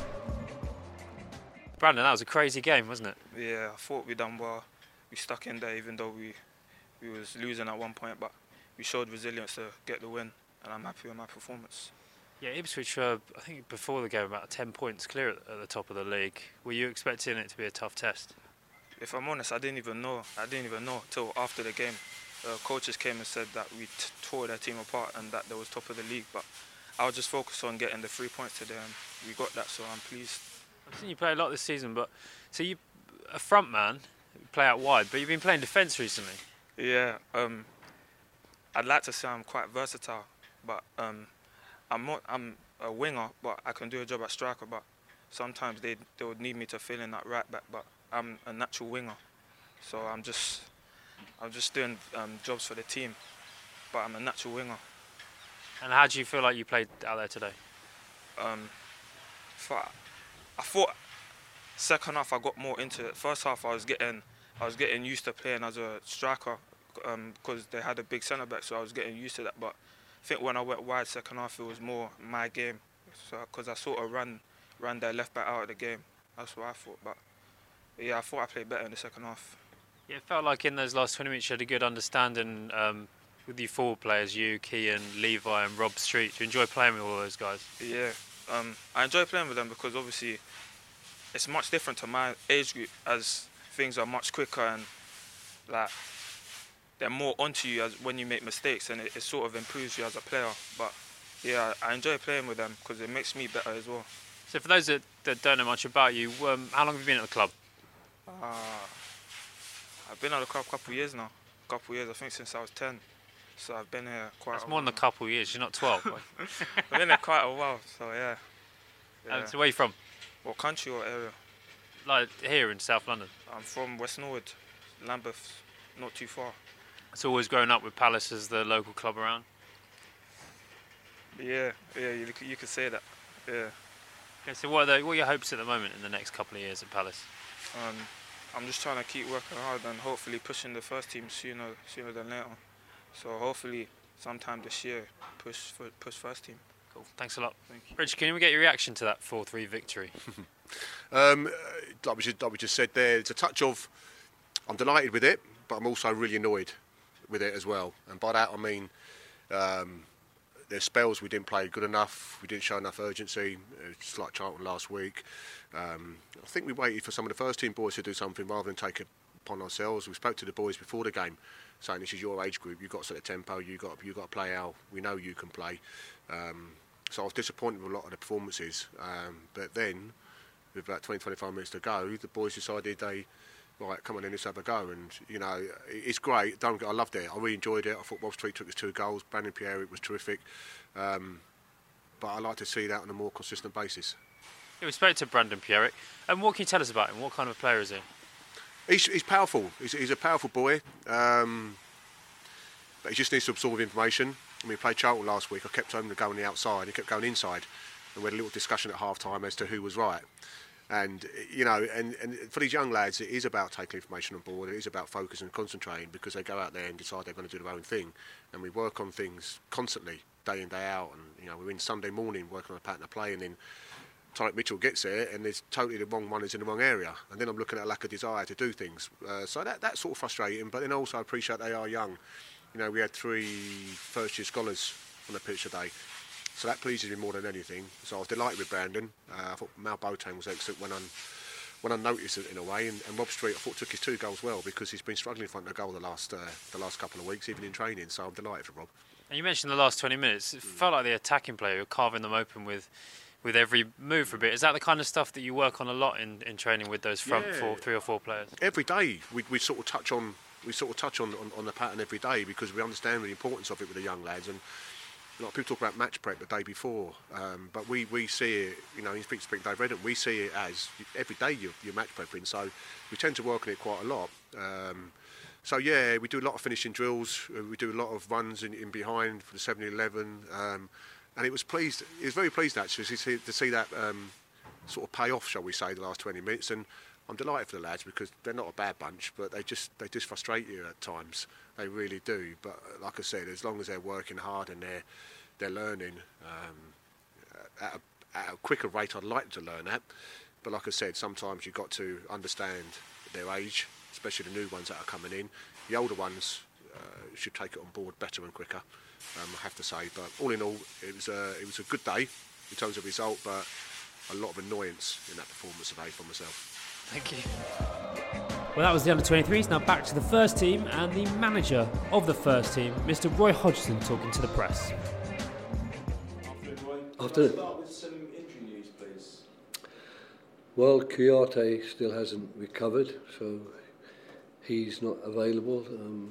Brandon, that was a crazy game, wasn't it? Yeah, I thought we done well. We stuck in there even though we we was losing at one point, but we showed resilience to get the win, and I'm happy with my performance. Yeah, Ipswich were, I think, before the game, about ten points clear at, at the top of the league. Were you expecting it to be a tough test? If I'm honest, I didn't even know. I didn't even know till after the game. The coaches came and said that we t- tore their team apart and that they was top of the league. But I was just focused on getting the three points today, and we got that, so I'm pleased. I've seen you play a lot this season, but so you a front man, play out wide, but you've been playing defence recently. Yeah, um, I'd like to say I'm quite versatile, but um, I'm not. I'm a winger, but I can do a job at striker. But sometimes they they would need me to fill in that right back. But I'm a natural winger, so I'm just I'm just doing um, jobs for the team. But I'm a natural winger. And how do you feel like you played out there today? Um, for, I thought second half I got more into it. First half I was getting I was getting used to playing as a striker because um, they had a big centre back, so I was getting used to that. But I think when I went wide second half, it was more my game, so because I sort of ran ran their left back out of the game. That's what I thought. But yeah, I thought I played better in the second half. Yeah, it felt like in those last twenty minutes you had a good understanding um, with your forward players, you, Kean, Levi and Rob Street. Do you enjoy playing with all those guys? Yeah, um, I enjoy playing with them because obviously it's much different to my age group, as things are much quicker and like they're more onto you as when you make mistakes, and it, it sort of improves you as a player. But yeah, I enjoy playing with them because it makes me better as well. So for those that, that don't know much about you, um, how long have you been at the club? Uh, I've been at the club a couple of years now. A couple of years, I think, since I was ten. So I've been here quite That's a more while. than a couple of years, you're not twelve. I've been here quite a while, so yeah. yeah. Um, so where are you from? What country or area? Like here in South London? I'm from West Norwood, Lambeth, not too far. It's always grown up with Palace as the local club around? Yeah, yeah, you, you could say that, yeah. Okay, so what are, the, what are your hopes at the moment in the next couple of years at Palace? Um, I'm just trying to keep working hard and hopefully pushing the first team sooner sooner than later. So hopefully sometime this year push for, push first team. Cool. Thanks a lot. Thank you. Rich, can we get your reaction to that four three victory? um, like, we just, like we just said there, it's a touch of, I'm delighted with it, but I'm also really annoyed with it as well. And by that I mean, um, there's spells we didn't play good enough, we didn't show enough urgency, it's like Charlton last week. Um, I think we waited for some of the first team boys to do something rather than take it upon ourselves. We spoke to the boys before the game, saying this is your age group, you've got to set the tempo, you've got, you've got to play out, we know you can play. Um, so I was disappointed with a lot of the performances, um, but then, with about twenty to twenty-five minutes to go, the boys decided they, right, come on in, let's have a go. And, you know, it's great, don't get, I loved it, I really enjoyed it. I thought Rob Street took his two goals, Brandon Pierre was terrific, um, but I like to see that on a more consistent basis. Yeah, we spoke to Brandon Pierre, and what can you tell us about him? What kind of a player is he? He's, he's powerful. He's, he's a powerful boy, um, but he just needs to absorb information. I mean, we played Charlton last week. I kept him to go on the outside. He kept going inside, and we had a little discussion at half time as to who was right. And you know, and, and for these young lads, it is about taking information on board. It is about focusing and concentrating, because they go out there and decide they're going to do their own thing. And we work on things constantly, day in, day out. And you know, we're in Sunday morning working on a pattern of play, and then Tyreek Mitchell gets there and there's totally the wrong one is in the wrong area, and then I'm looking at a lack of desire to do things. Uh, so that that's sort of frustrating, but then also I appreciate they are young. You know, we had three first year scholars on the pitch today, so that pleases me more than anything. So I was delighted with Brandon. Uh, I thought Mal Boateng was excellent when, un, when unnoticed in a way, and, and Rob Street I thought took his two goals well, because he's been struggling in front of the goal the last uh, the last couple of weeks, even in training. So I'm delighted for Rob. And you mentioned the last twenty minutes. It mm. felt like the attacking player, were carving them open with. with every move for a bit. Is that the kind of stuff that you work on a lot in, in training with those front yeah. four, three or four players? Every day we, we sort of touch on we sort of touch on, on, on the pattern every day, because we understand the importance of it with the young lads. And a lot of people talk about match prep the day before, um, but we, we see it, you know, in speak to Dave Redden, we see it as every day you're, you're match prepping, so we tend to work on it quite a lot. Um, so yeah, we do a lot of finishing drills, we do a lot of runs in, in behind for the seven eleven, um, and it was pleased. It was very pleased actually to see, to see that um, sort of pay off, shall we say, the last twenty minutes. And I'm delighted for the lads, because they're not a bad bunch, but they just they just frustrate you at times. They really do. But like I said, as long as they're working hard and they're they're learning um, at, a, at a quicker rate, I'd like them to learn at. But like I said, sometimes you've got to understand their age, especially the new ones that are coming in. The older ones uh, should take it on board better and quicker. Um, I have to say, but all in all, it was a it was a good day in terms of result, but a lot of annoyance in that performance today for myself. Thank you. Well, that was the under twenty-threes. Now back to the first team and the manager of the first team, Mister Roy Hodgson, talking to the press. Afternoon, Roy. Afternoon. Can I start with some injury news, please? Well, Kouyaté still hasn't recovered, so he's not available. Um,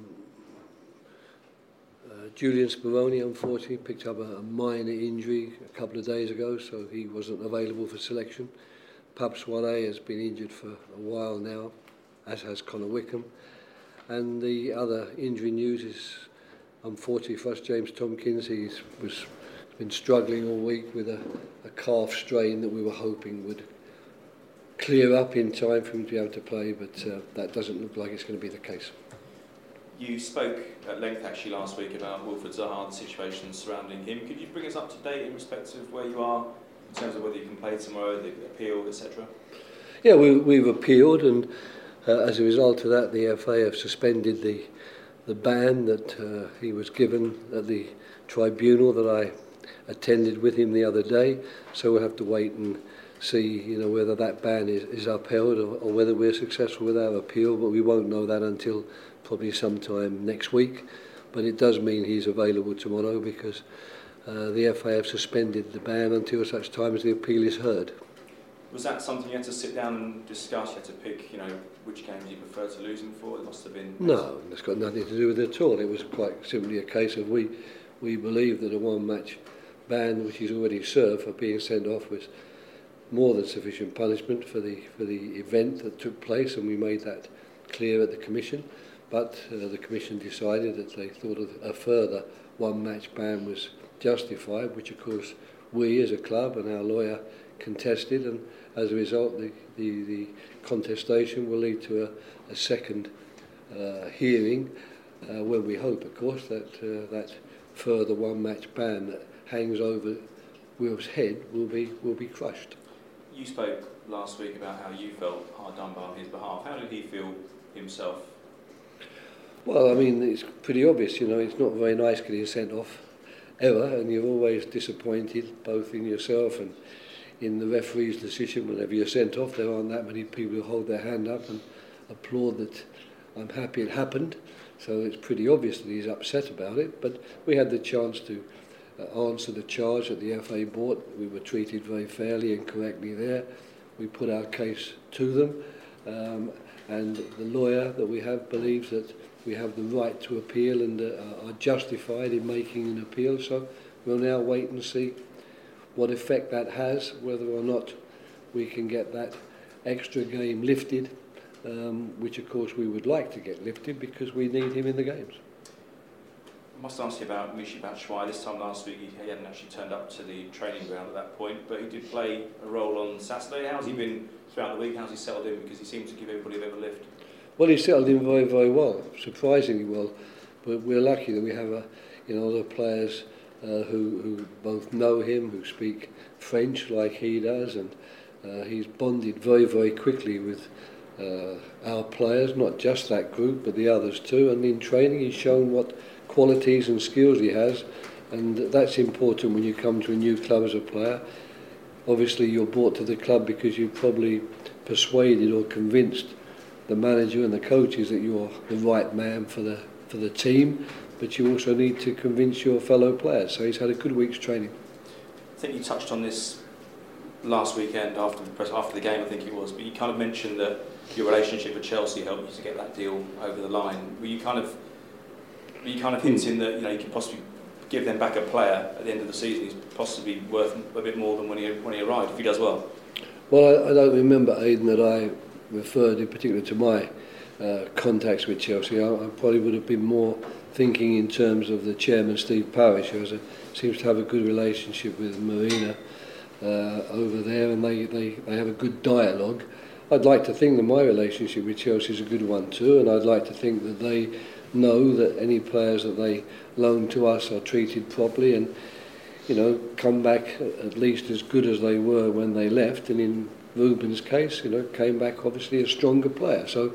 Uh, Julian Speroni, unfortunately, picked up a, a minor injury a couple of days ago, so he wasn't available for selection. Pape Souaré has been injured for a while now, as has Connor Wickham. And the other injury news is, unfortunately for us, James Tomkins. He's was been struggling all week with a, a calf strain that we were hoping would clear up in time for him to be able to play, but uh, that doesn't look like it's going to be the case. You spoke at length actually last week about Wilfried Zaha and the situation surrounding him. Could you bring us up to date in respect of where you are in terms of whether you can play tomorrow, the appeal, et cetera? Yeah, we, we've appealed, and uh, as a result of that, the F A have suspended the the ban that uh, he was given at the tribunal that I attended with him the other day. So we'll have to wait and see, you know, whether that ban is, is upheld or, or whether we're successful with our appeal. But we won't know that until probably sometime next week, but it does mean he's available tomorrow, because uh, the F A have suspended the ban until such time as the appeal is heard. Was that something you had to sit down and discuss? You had to pick, you know, which games you prefer to lose him for? It must have been... No, that's got nothing to do with it at all. It was quite simply a case of we we believe that a one-match ban, which he's already served for being sent off, was more than sufficient punishment for the for the event that took place, and we made that clear at the Commission. But uh, the Commission decided that they thought a further one-match ban was justified, which of course we as a club and our lawyer contested, and as a result the, the, the contestation will lead to a, a second uh, hearing, uh, when we hope of course that uh, that further one-match ban that hangs over Wilf's head will be will be crushed. You spoke last week about how you felt hard done by on his behalf. How did he feel himself? Well, I mean, it's pretty obvious, you know, it's not very nice getting sent off ever, and you're always disappointed both in yourself and in the referee's decision. Whenever you're sent off, there aren't that many people who hold their hand up and applaud that I'm happy it happened. So it's pretty obvious that he's upset about it, but we had the chance to uh, answer the charge that the F A brought. We were treated very fairly and correctly there. We put our case to them, um, and the lawyer that we have believes that we have the right to appeal and uh, are justified in making an appeal. So we'll now wait and see what effect that has, whether or not we can get that extra game lifted, um, which of course we would like to get lifted because we need him in the games. I must ask you about Michy Batshuayi. This time last week he hadn't actually turned up to the training ground at that point, but he did play a role on Saturday. How's he been throughout the week? How's he settled in? Because he seemed to give everybody a bit of a lift. Well, he settled in very, very well, surprisingly well. But we're lucky that we have a, you know, other players uh, who, who both know him, who speak French like he does, and uh, he's bonded very, very quickly with uh, our players, not just that group, but the others too. And in training, he's shown what qualities and skills he has, and that's important when you come to a new club as a player. Obviously, you're brought to the club because you've probably persuaded or convinced the manager and the coaches that you're the right man for the for the team, but you also need to convince your fellow players. So he's had a good week's training. I think you touched on this last weekend after the press, after the game, I think it was, but you kind of mentioned that your relationship with Chelsea helped you to get that deal over the line. Were you kind of were you kind of hinting that, you know, you could possibly give them back a player at the end of the season who's possibly worth a bit more than when he when he arrived if he does well? Well, I, I don't remember, Aidan, that I referred in particular to my uh, contacts with Chelsea. I, I probably would have been more thinking in terms of the chairman, Steve Parish, who has a, seems to have a good relationship with Marina uh, over there, and they, they, they have a good dialogue. I'd like to think that my relationship with Chelsea is a good one too, and I'd like to think that they know that any players that they loan to us are treated properly and, you know, come back at least as good as they were when they left, and in Ruben's case, you know, came back obviously a stronger player. So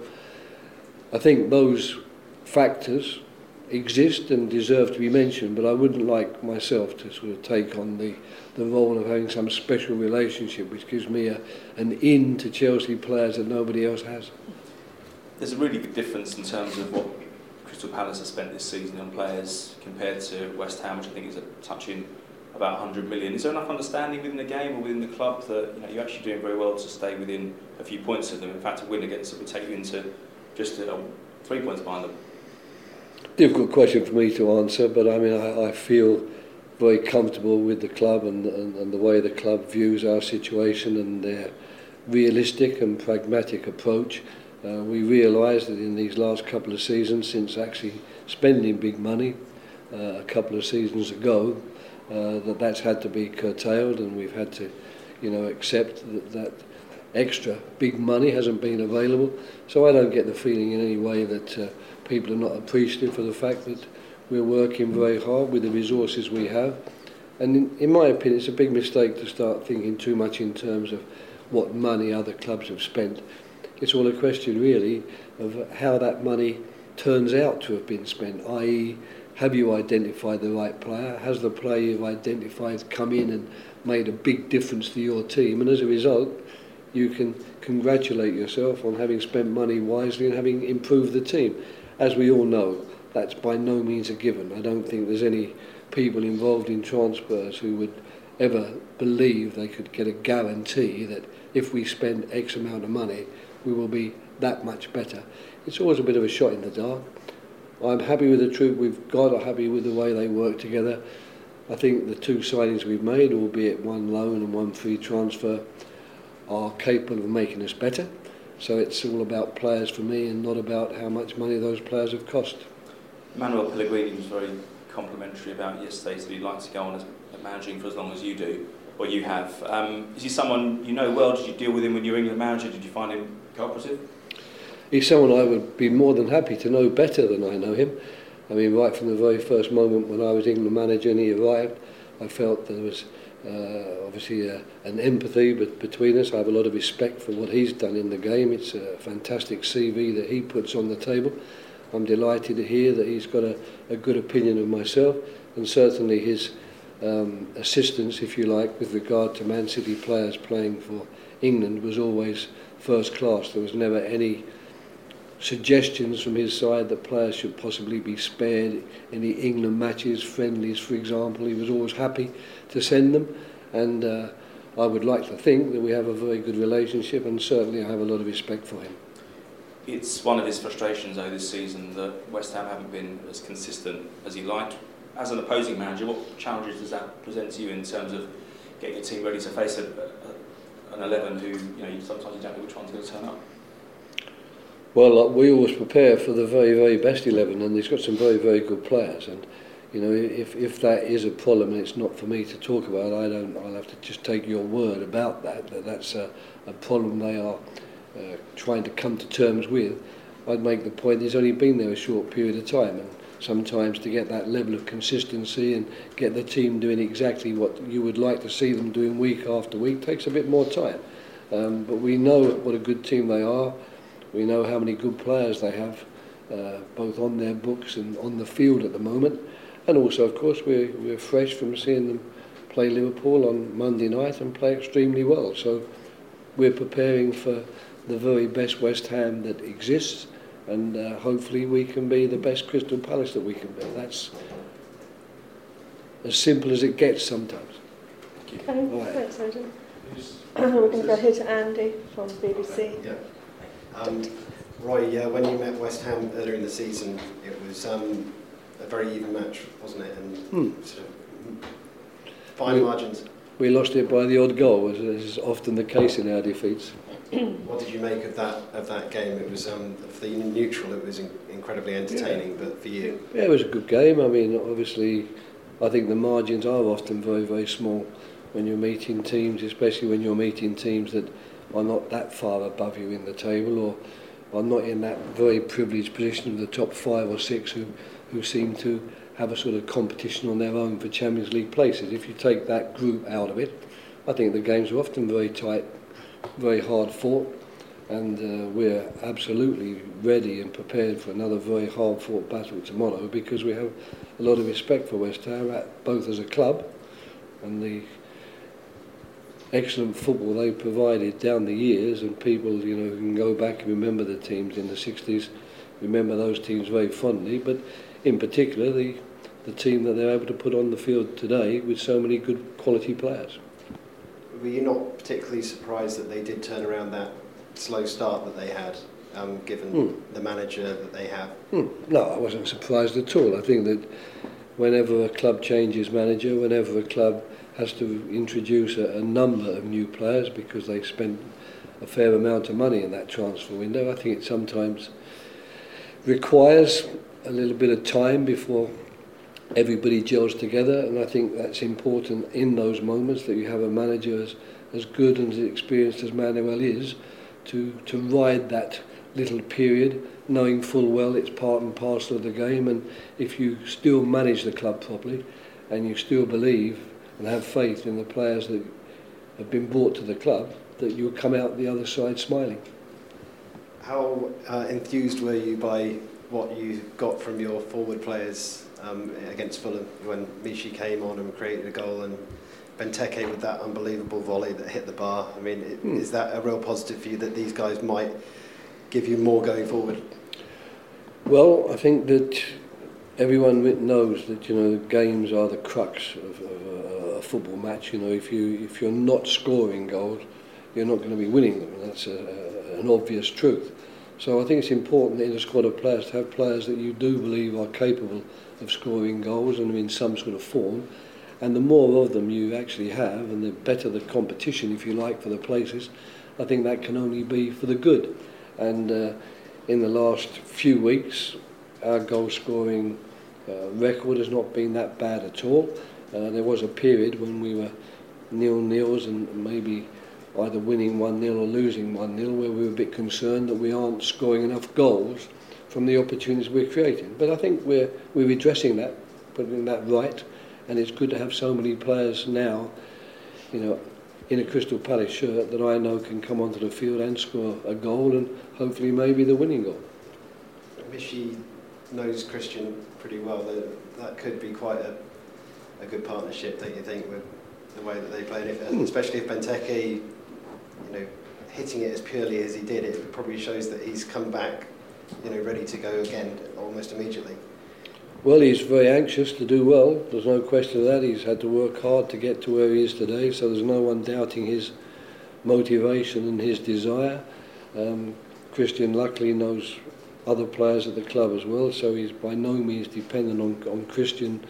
I think those factors exist and deserve to be mentioned, but I wouldn't like myself to sort of take on the, the role of having some special relationship which gives me a, an in to Chelsea players that nobody else has. There's a really big difference in terms of what Crystal Palace has spent this season on players compared to West Ham, which I think is a touching about one hundred million. Is there enough understanding within the game or within the club that, you know, you're actually doing very well to stay within a few points of them? In fact, a win against them would take you into just uh, three points behind them. Difficult question for me to answer, but I mean, I, I feel very comfortable with the club and, and, and the way the club views our situation and their realistic and pragmatic approach. Uh, we realise that in these last couple of seasons, since actually spending big money uh, a couple of seasons ago, uh, that that's had to be curtailed, and we've had to, you know, accept that, that extra big money hasn't been available. So I don't get the feeling in any way that uh, people are not appreciative for the fact that we're working very hard with the resources we have. And in, in my opinion, it's a big mistake to start thinking too much in terms of what money other clubs have spent. It's all a question really of how that money turns out to have been spent, that is, have you identified the right player? Has the player you've identified come in and made a big difference to your team? And as a result, you can congratulate yourself on having spent money wisely and having improved the team. As we all know, that's by no means a given. I don't think there's any people involved in transfers who would ever believe they could get a guarantee that if we spend X amount of money, we will be that much better. It's always a bit of a shot in the dark. I'm happy with the troop we've got. I'm happy with the way they work together. I think the two signings we've made, albeit one loan and one free transfer, are capable of making us better. So it's all about players for me and not about how much money those players have cost. Manuel Pellegrini was very complimentary about yesterday, so he'd like to go on as managing for as long as you do, or you have. Um, is he someone you know well? Did you deal with him when you were England manager? Did you find him cooperative? He's someone I would be more than happy to know better than I know him. I mean, right from the very first moment when I was England manager and he arrived, I felt there was uh, obviously uh, an empathy but between us. I have a lot of respect for what he's done in the game. It's a fantastic C V that he puts on the table. I'm delighted to hear that he's got a, a good opinion of myself, and certainly his um, assistance, if you like, with regard to Man City players playing for England was always first class. There was never any suggestions from his side that players should possibly be spared any England matches, friendlies for example. He was always happy to send them, and uh, I would like to think that we have a very good relationship, and certainly I have a lot of respect for him. It's one of his frustrations though this season that West Ham haven't been as consistent as he liked. As an opposing manager, what challenges does that present to you in terms of getting a team ready to face a, a, an eleven who, you know, you sometimes you don't know which one's going to turn up? Well, we always prepare for the very, very best eleven, and he's got some very, very good players. And you know, if if that is a problem, and it's not for me to talk about, I don't. I'll have to just take your word about that. That that's a, a problem they are uh, trying to come to terms with. I'd make the point he's only been there a short period of time, and sometimes to get that level of consistency and get the team doing exactly what you would like to see them doing week after week takes a bit more time. Um, but we know what a good team they are. We know how many good players they have, uh, both on their books and on the field at the moment. And also, of course, we're, we're fresh from seeing them play Liverpool on Monday night and play extremely well. So we're preparing for the very best West Ham that exists, and uh, hopefully we can be the best Crystal Palace that we can be. That's as simple as it gets sometimes. Okay, right. Thanks, Aidan. We're going to go here to Andy from B B C. Yeah. Um, Roy, uh, when you met West Ham earlier in the season, it was um, a very even match, wasn't it? And hmm. sort of fine we, margins. We lost it by the odd goal, as is often the case in our defeats. What did you make of that of that game? It was um, for the neutral, it was in, incredibly entertaining, yeah. But for you, yeah, it was a good game. I mean, obviously, I think the margins are often very, very small when you're meeting teams, especially when you're meeting teams that are not that far above you in the table, or are not in that very privileged position of the top five or six who, who seem to have a sort of competition on their own for Champions League places. If you take that group out of it, I think the games are often very tight, very hard fought, and uh, we're absolutely ready and prepared for another very hard fought battle tomorrow, because we have a lot of respect for West Ham, both as a club and the excellent football they provided down the years, and people, you know, can go back and remember the teams in the sixties, remember those teams very fondly, but in particular the the team that they're able to put on the field today with so many good quality players. Were you not particularly surprised that they did turn around that slow start that they had, um, given mm. the manager that they have? Mm. No, I wasn't surprised at all. I think that whenever a club changes manager, whenever a club has to introduce a, a number of new players because they spent a fair amount of money in that transfer window, I think it sometimes requires a little bit of time before everybody gels together, and I think that's important in those moments, that you have a manager as, as good and as experienced as Manuel is to, to ride that little period, knowing full well it's part and parcel of the game. And if you still manage the club properly and you still believe and have faith in the players that have been brought to the club, that you'll come out the other side smiling. How uh, enthused were you by what you got from your forward players um, against Fulham when Michi came on and created a goal, and Benteke with that unbelievable volley that hit the bar? I mean, it, hmm. is that a real positive for you that these guys might give you more going forward? Well, I think that everyone knows that, you know, the games are the crux of, of a football match. You know, if you if you're not scoring goals, you're not going to be winning them, and that's a, a, an obvious truth. So I think it's important in a squad of players to have players that you do believe are capable of scoring goals and in some sort of form. And the more of them you actually have, and the better the competition, if you like, for the places, I think that can only be for the good. And uh, in the last few weeks, our goal scoring uh, record has not been that bad at all. Uh, there was a period when we were nil-nils and maybe either winning one nil or losing one nil, where we were a bit concerned that we aren't scoring enough goals from the opportunities we're creating. But I think we're we're redressing that, putting that right, and it's good to have so many players now, you know, in a Crystal Palace shirt that I know can come onto the field and score a goal and hopefully maybe the winning goal. Michy knows Christian pretty well. That, that could be quite a, a good partnership, don't you think, with the way that they played it, and especially if Benteke, you know, hitting it as purely as he did, it probably shows that he's come back, you know, ready to go again almost immediately. Well, he's very anxious to do well, there's no question of that. He's had to work hard to get to where he is today, so there's no one doubting his motivation and his desire. Um, Christian luckily knows other players at the club as well, so he's by no means dependent on, on Christian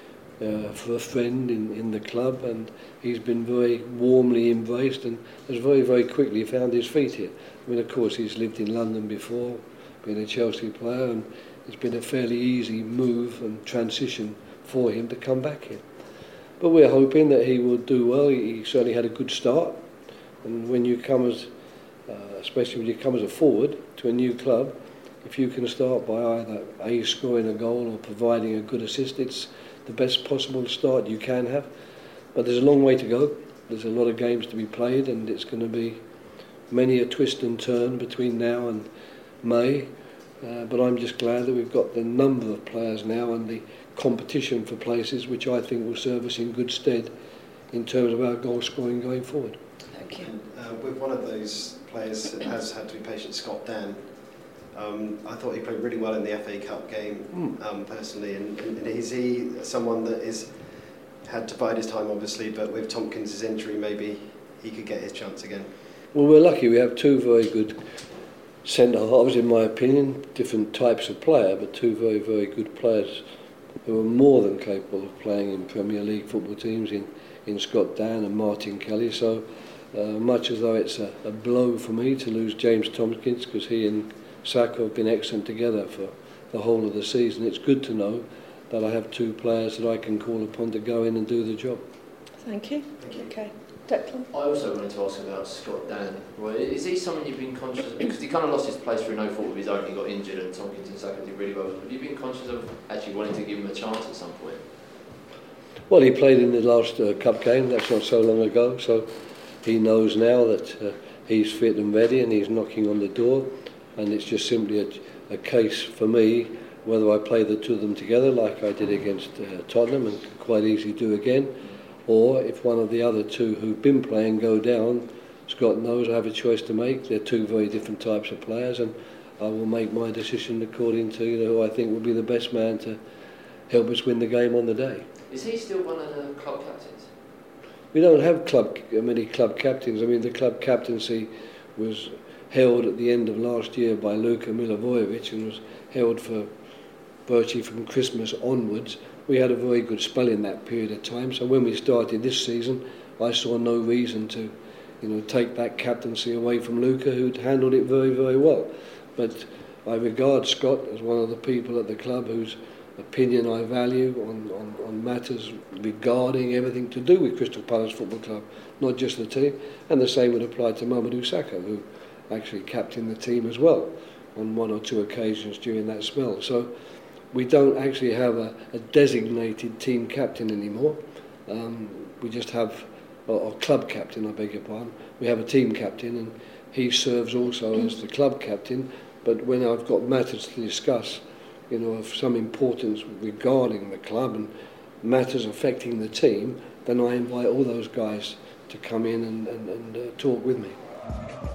uh, for a friend in, in the club, and he's been very warmly embraced and has very, very quickly found his feet here. I mean, of course, he's lived in London before, being a Chelsea player, and it's been a fairly easy move and transition for him to come back here. But we're hoping that he will do well. He certainly had a good start, and when you come as, uh, especially when you come as a forward to a new club, if you can start by either A, scoring a goal or providing a good assist, it's the best possible start you can have. But there's a long way to go. There's a lot of games to be played, and it's going to be many a twist and turn between now and May. Uh, but I'm just glad that we've got the number of players now and the competition for places, which I think will serve us in good stead in terms of our goal scoring going forward. Thank you. Uh, with one of those players that has had to be patient, Scott Dann, um, I thought he played really well in the F A Cup game, mm. um, personally. And, and is he someone that is had to bide his time, obviously, but with Tompkins' injury, maybe he could get his chance again? Well, we're lucky. We have two very good centre-halves, in my opinion, different types of player, but two very, very good players who are more than capable of playing in Premier League football teams in, in Scott Dann and Martin Kelly. So uh, much as though it's a, a blow for me to lose James Tompkins, because he and Saka have been excellent together for the whole of the season, it's good to know that I have two players that I can call upon to go in and do the job. Thank you. Thank you. Okay. Declan? I also wanted to ask about Scott Dann. Well, is he someone you've been conscious of? Because he kind of lost his place through no fault of his own. He got injured and Tompkins and Saka did really well. Have you been conscious of actually wanting to give him a chance at some point? Well, he played in the last uh, cup game, that's not so long ago, so he knows now that uh, he's fit and ready and he's knocking on the door, and it's just simply a, a case for me whether I play the two of them together like I did against uh, Tottenham and could quite easily do again, or if one of the other two who've been playing go down. Scott knows I have a choice to make. They're two very different types of players, and I will make my decision according to, you know, who I think will be the best man to help us win the game on the day. Is he still one of the club captains? We don't have club many club captains. I mean, the club captaincy was held at the end of last year by Luka Milivojevic and was held for virtually from Christmas onwards. We had a very good spell in that period of time, so when we started this season I saw no reason to, you know, take that captaincy away from Luka, who'd handled it very, very well. But I regard Scott as one of the people at the club whose opinion I value on, on, on matters regarding everything to do with Crystal Palace Football Club, not just the team, and the same would apply to Mamadou Sakho, who actually captained the team as well on one or two occasions during that spell. So we don't actually have a, a designated team captain anymore. Um, we just have, or, or club captain, I beg your pardon. We have a team captain, and he serves also as the club captain. But when I've got matters to discuss, you know, of some importance regarding the club and matters affecting the team, then I invite all those guys to come in and, and, and uh, talk with me.